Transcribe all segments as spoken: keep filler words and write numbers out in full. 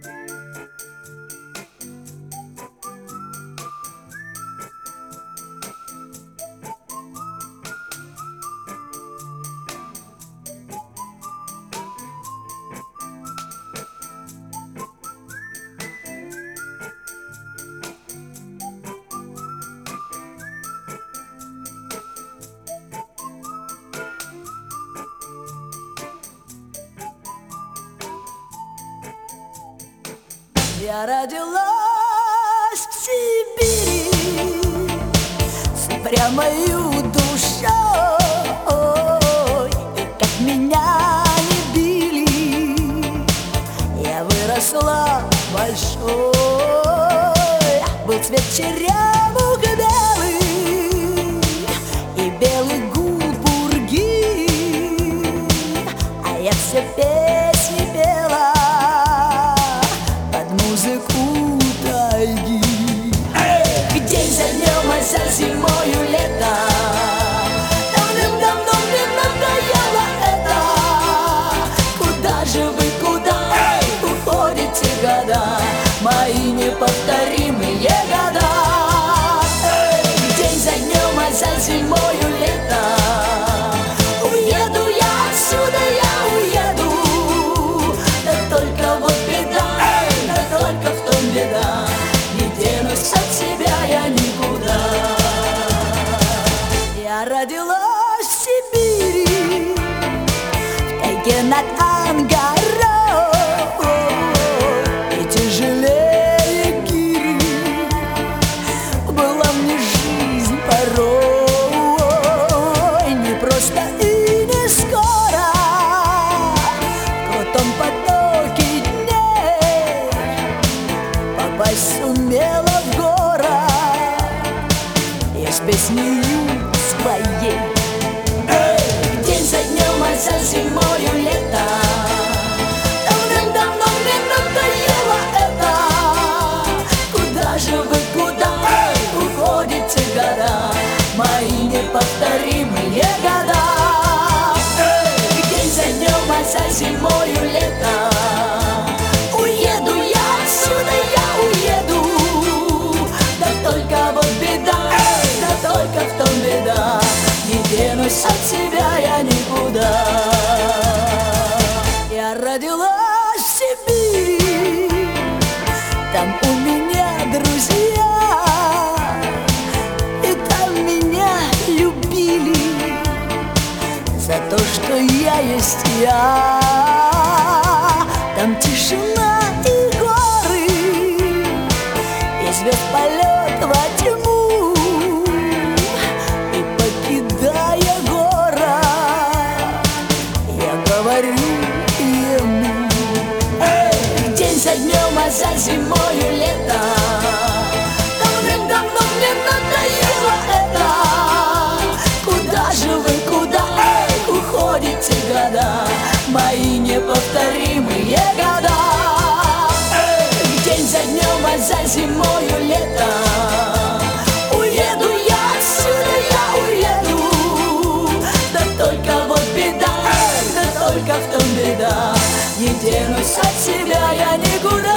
Я родилась в Сибири с упрямою душой, и как меня не били, я выросла большой. Был цвет черемух белый и белый гул пурги, а я все песни пела музыку тайги. День за днем, а за зимою лето. Давным-давно мне надоело это. Куда же вы, куда уходите года, мои неповторимые года? День за днем, а за зимою лето. Уеду я отсюда, я уеду, да только вот беда, только в том беда, не денусь от себя я никуда. Я родилась в Сибири, в тайге над Ангарой, и тяжелее гири была мне жизнь порой. Не просто и не скоро в крутом потоке попасть сумела в город я с песнею своей. День за днем, а за зимою лето. Давным-давно мне надоело это. Куда же вы, куда уходите года, мои неповторимые года? День за днем, а за зимою лето. Уеду я отсюда, я уеду, да только вот беда, да только в том беда, не денусь от себя я никуда. Я родилась в Сибири, там у меня друзья, и там меня любили за то, что я есть я. Там тишина и горы, и звезд полет во тьму, и покидая город, я говорю ему. День за днем, а за зимою лето. Давным-давно мне надоело это. Куда же вы, куда уходите года, мои неповторимые года? День за днем, а за зимою лето. Уеду я отсюда, я уеду, да только вот беда, да только в том беда, не денусь от себя я никуда.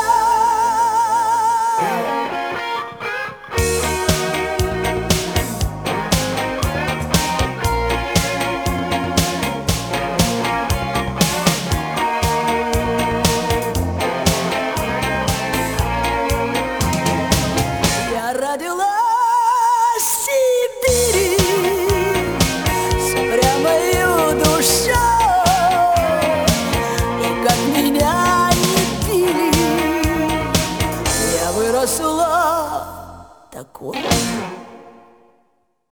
Родилась в Сибири с упрямою душой, и как меня не били, я выросла такой.